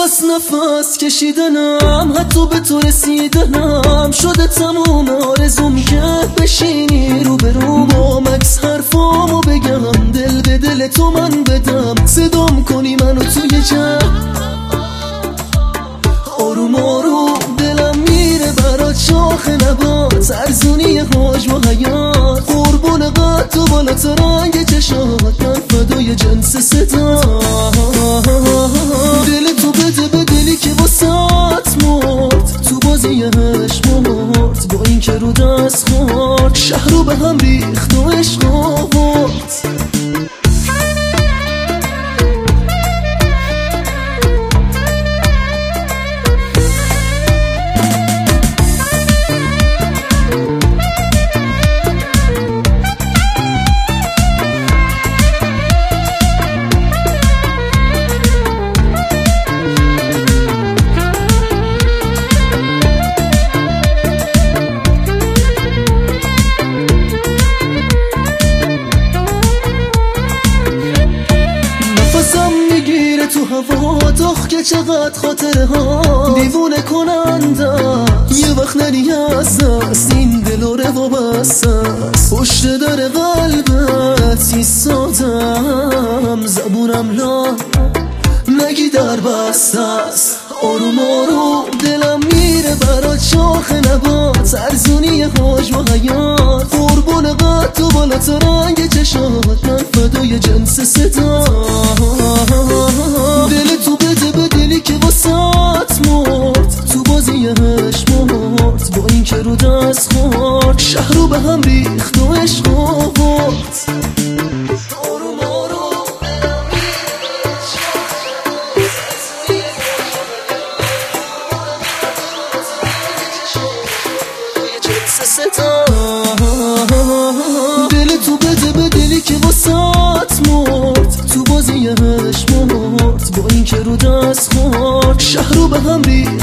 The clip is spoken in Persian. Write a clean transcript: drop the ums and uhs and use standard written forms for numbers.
از نفس کشیدنم حتی به تو رسیدنم شده تموم آرزوم که بشینی رو به رو با مکس حرفامو بگم دل به دل تو من بدم صدام کنی منو توی جمع آروم آروم دلم میره برات شاخ نبات ارزونی حجم و حیات قربون قد و بالاتر رنگ چشات من فدای جنس صدا دل تو بده به دلی که واسات مرد تو بازیش مرد با این که رو دست خورد شهر رو به هم ریخت و عشق آورد تو هوا داغ که چقدر خاطره ها دیوونه کننده یه وقت نریاز است این دل و وابست است پشت در قلبت ایستادم زبونم لا نگی در بست است آروم آروم دلم میره برات شاخ نبات ارزونی حجم و حیات قربون قد و بالاتر رنگ چشات من فدای جنس صدا دل تو بده به دلی که واسات مرد تو بازیش مرد با این که رو دست خورد شهر رو به هم ریخت و عشق آورد دل تو بده به دلی که واسات مرد تو بازیش مرد با این که رو دست خورد شهر رو به هم ریخت